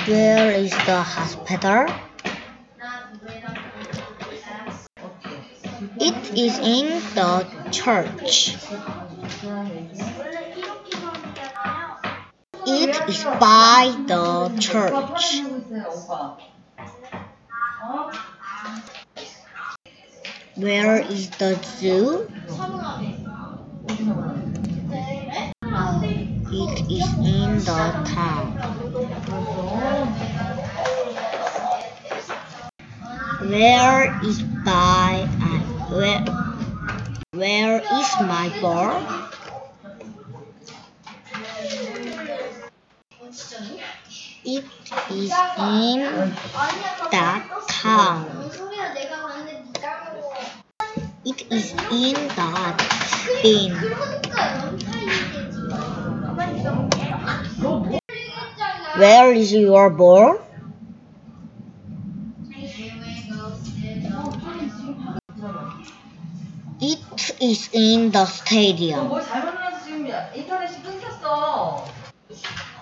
Where is the hospital? It is in the church. It is by the church. Where is the zoo? It is in the town. Where is my ball? It is in that town. It is in that bin. Where is your ball? It is in the stadium.